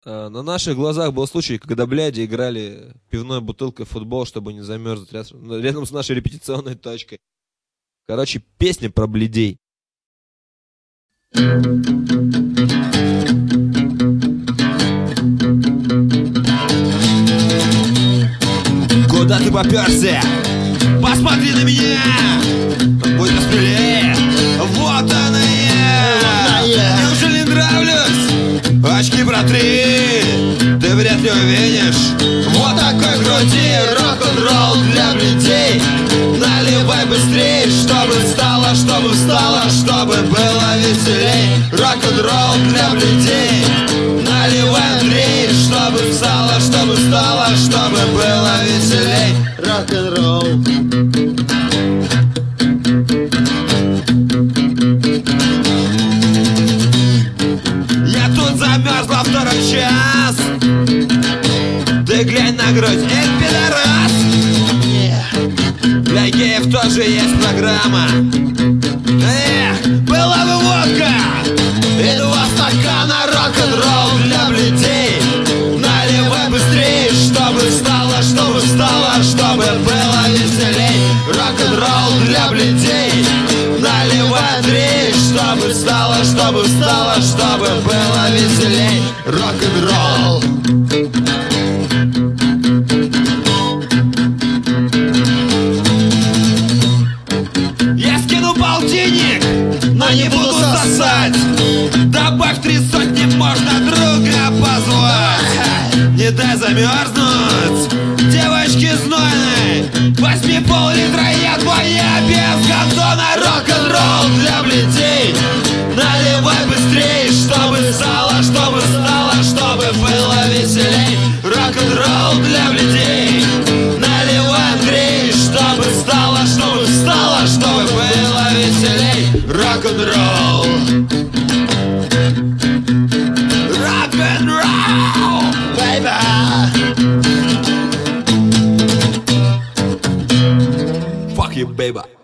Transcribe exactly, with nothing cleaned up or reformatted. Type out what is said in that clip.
А, на наших глазах был случай, когда бляди играли пивной бутылкой в футбол, чтобы не замерзнуть рядом, рядом с нашей репетиционной точкой. Короче, песня про блядей. Куда ты попёрся? Посмотри на меня! Будь посмелее! Вот она я! Неужели нравлюсь? Очки протри! Ты вряд ли увидишь. Вот такой крути! Рок-н-ролл для блядей! Наливай быстрей, чтобы встала, чтобы встала, чтобы было веселей. Рок-н-ролл для блядей! Наливай Андрей, чтобы встала, чтобы встала, чтобы было веселей. Рок-н-ролл. Я тут замерзла второй час. Ты глянь на грудь, эх, пидорас. Для геев тоже есть программа. Эх, была бы водка и два стакана. Рок-н-ролл для блядей. Наливай быстрее, чтобы встала, чтобы встала, чтобы было веселей. Рок-н-ролл для блядей. Наливай Андрей, чтобы встала, чтобы встала, чтобы было веселей. Рок-н-ролл. Я скину полтинник, но не буду сосать. Добавь три сотни, можно друга позвать. Не дай замерзнуть, девочки знойной. Возьми пол-литра, я твоя без газона. Рок-н-ролл для блядей. Наливай быстрей, чтобы встала, чтобы встала, чтобы было веселей. Рок-н-ролл для блядей. Наливай Андрей, чтобы встала, чтобы встала, чтобы было веселей. Рок-н-ролл. Rock-and-roll, baby. Fuck you, baby.